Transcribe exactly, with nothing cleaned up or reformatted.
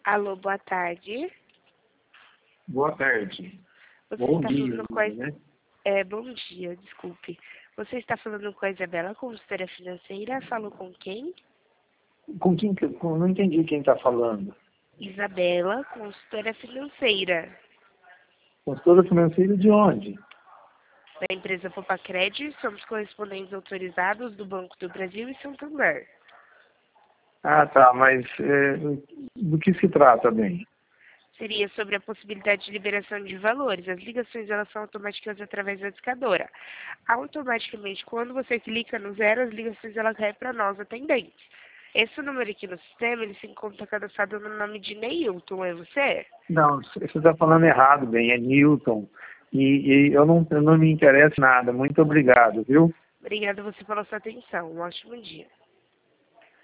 Alô, boa tarde. Boa tarde. Você Bom está dia, falando com a... né? É, bom dia, desculpe. Você está falando com a Isabela, consultora financeira. Falou com quem? Com quem que... com- não entendi quem está falando. Isabela, consultora financeira. Consultora financeira de onde? Da empresa Popacred, somos correspondentes autorizados do Banco do Brasil e Santander. Ah, tá, mas é, do que se trata, bem? Seria sobre a possibilidade de liberação de valores. As ligações elas são automáticas através da discadora. Automaticamente, quando você clica no zero, as ligações elas caem para nós, atendentes. Esse número aqui no sistema, ele se encontra cadastrado no nome de Neilton, é você? Não, você está falando errado, bem, é Newton. E, e eu, não, eu não me interesso em nada. Muito obrigado, viu? Obrigada a você pela sua atenção. Um ótimo dia.